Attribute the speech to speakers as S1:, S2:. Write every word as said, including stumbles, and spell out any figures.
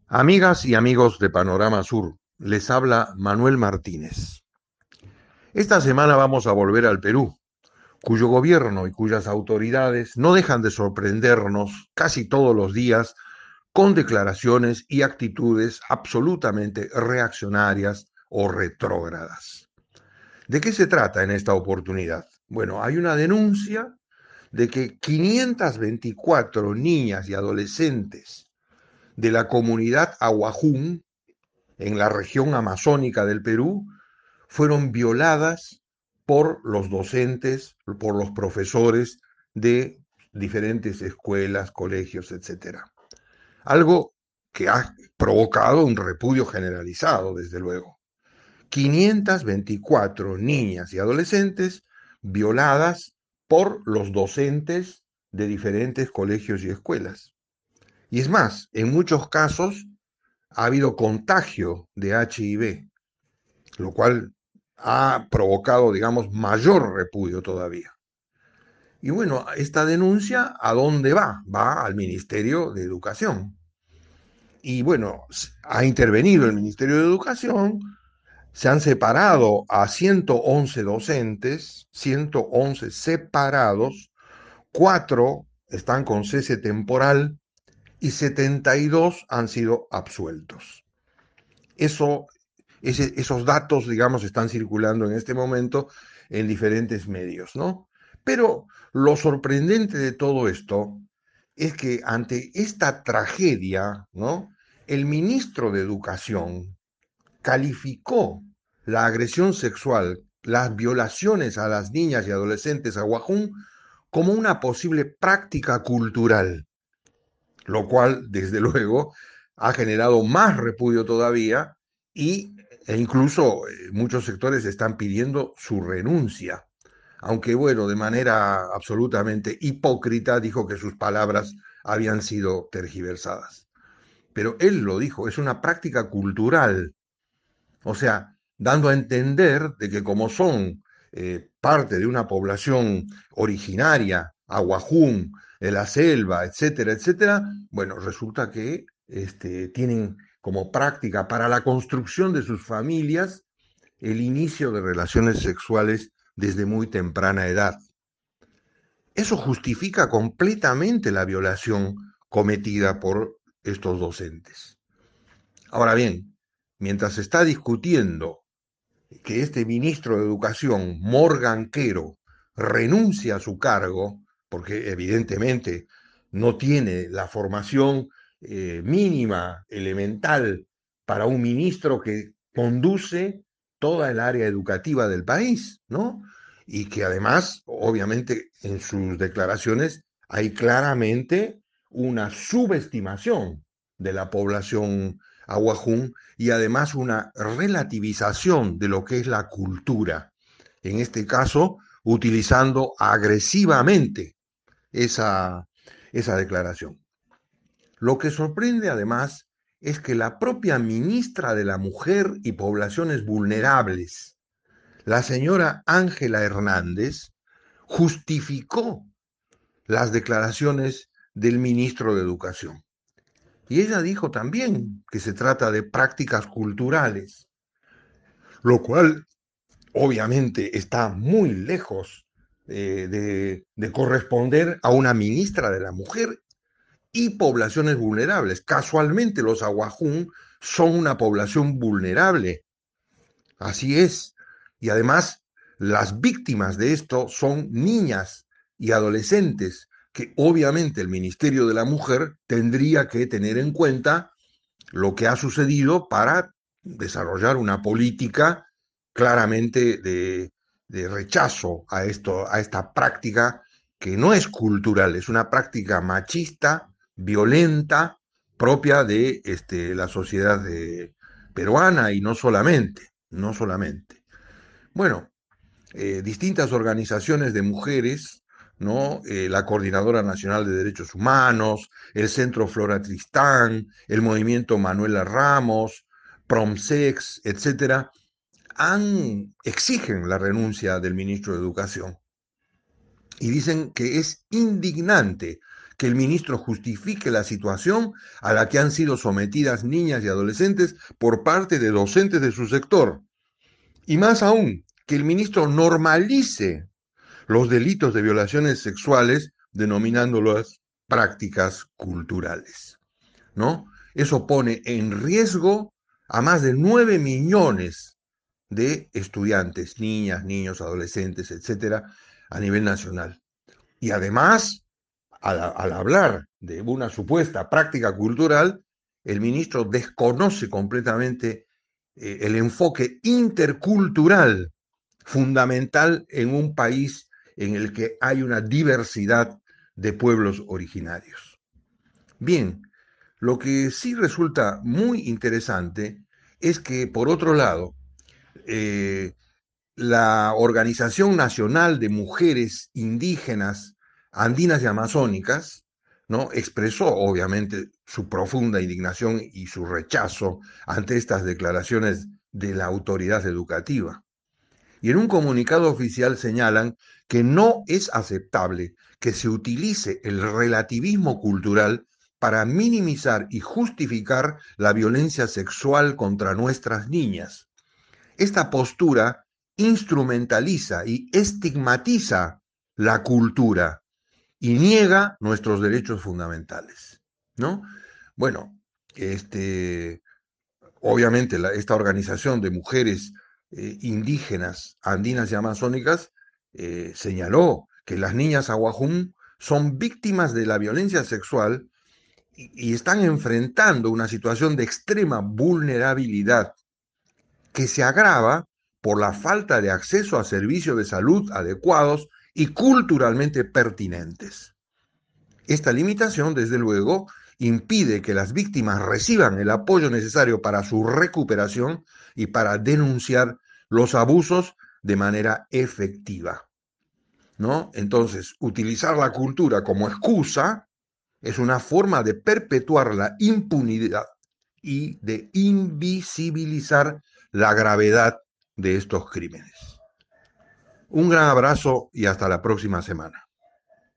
S1: Amigas y amigos de Panorama Sur, les habla Manuel Martínez. Esta semana vamos a volver al Perú, cuyo gobierno y cuyas autoridades no dejan de sorprendernos casi todos los días con declaraciones y actitudes absolutamente reaccionarias o retrógradas. ¿De qué se trata en esta oportunidad? Bueno, hay una denuncia de que quinientas veinticuatro niñas y adolescentes de la comunidad Ahuajún en la región amazónica del Perú fueron violadas por los docentes, por los profesores de diferentes escuelas, colegios, etcétera. Algo que ha provocado un repudio generalizado, desde luego. quinientas veinticuatro niñas y adolescentes violadas por los docentes de diferentes colegios y escuelas. Y es más, en muchos casos ha habido contagio de H I V, lo cual ha provocado, digamos, mayor repudio todavía. Y bueno, esta denuncia, ¿a dónde va? Va al Ministerio de Educación. Y bueno, ha intervenido el Ministerio de Educación, se han separado a ciento once docentes, ciento once separados, cuatro están con cese temporal y setenta y dos han sido absueltos. Eso ese, esos datos, digamos, están circulando en este momento en diferentes medios, ¿no? Pero lo sorprendente de todo esto es que ante esta tragedia, ¿no? El ministro de Educación calificó la agresión sexual, las violaciones a las niñas y adolescentes a Guajún como una posible práctica cultural, lo cual, desde luego, ha generado más repudio todavía y, e incluso eh, muchos sectores están pidiendo su renuncia, aunque bueno, de manera absolutamente hipócrita dijo que sus palabras habían sido tergiversadas. Pero él lo dijo, es una práctica cultural, o sea, dando a entender de que como son eh, parte de una población originaria, aguajún, de la selva, etcétera, etcétera, bueno, resulta que este, tienen como práctica para la construcción de sus familias el inicio de relaciones sexuales desde muy temprana edad. Eso justifica completamente la violación cometida por estos docentes. Ahora bien, mientras se está discutiendo que este ministro de Educación, Morgan Quero, renuncia a su cargo, porque evidentemente no tiene la formación eh, mínima, elemental, para un ministro que conduce toda el área educativa del país, ¿no? Y que además, obviamente, en sus declaraciones hay claramente una subestimación de la población aguajún y además una relativización de lo que es la cultura, en este caso utilizando agresivamente esa, esa declaración. Lo que sorprende además es que la propia ministra de la Mujer y Poblaciones Vulnerables, la señora Ángela Hernández, justificó las declaraciones del ministro de Educación. Y ella dijo también que se trata de prácticas culturales, lo cual obviamente está muy lejos eh, de, de corresponder a una ministra de la Mujer y poblaciones vulnerables. Casualmente los aguajún son una población vulnerable, así es. Y además las víctimas de esto son niñas y adolescentes que obviamente el Ministerio de la Mujer tendría que tener en cuenta lo que ha sucedido para desarrollar una política claramente de, de rechazo a, esto, a esta práctica que no es cultural, es una práctica machista, violenta, propia de este, la sociedad de, peruana y no solamente, no solamente. Bueno, eh, distintas organizaciones de mujeres, ¿no? Eh, la Coordinadora Nacional de Derechos Humanos, el Centro Flora Tristán, el Movimiento Manuela Ramos, Promsex, etcétera, han, exigen la renuncia del ministro de Educación y dicen que es indignante que el ministro justifique la situación a la que han sido sometidas niñas y adolescentes por parte de docentes de su sector. Y más aún, que el ministro normalice los delitos de violaciones sexuales, denominándolos prácticas culturales, ¿no? Eso pone en riesgo a más de nueve millones de estudiantes, niñas, niños, adolescentes, etcétera, a nivel nacional. Y además, al, al hablar de una supuesta práctica cultural, el ministro desconoce completamente eh, el enfoque intercultural fundamental en un país en el que hay una diversidad de pueblos originarios. Bien, lo que sí resulta muy interesante es que, por otro lado, eh, la Organización Nacional de Mujeres Indígenas Andinas y Amazónicas, ¿no?, expresó obviamente su profunda indignación y su rechazo ante estas declaraciones de la autoridad educativa. Y en un comunicado oficial señalan que no es aceptable que se utilice el relativismo cultural para minimizar y justificar la violencia sexual contra nuestras niñas. Esta postura instrumentaliza y estigmatiza la cultura y niega nuestros derechos fundamentales, ¿no? Bueno, este, obviamente la, esta organización de mujeres eh, indígenas, andinas y amazónicas eh, señaló que las niñas aguajún son víctimas de la violencia sexual y, y están enfrentando una situación de extrema vulnerabilidad que se agrava por la falta de acceso a servicios de salud adecuados y culturalmente pertinentes. Esta limitación, desde luego, impide que las víctimas reciban el apoyo necesario para su recuperación y para denunciar los abusos de manera efectiva, ¿no? Entonces, utilizar la cultura como excusa es una forma de perpetuar la impunidad y de invisibilizar la gravedad de estos crímenes. Un gran abrazo y hasta la próxima semana.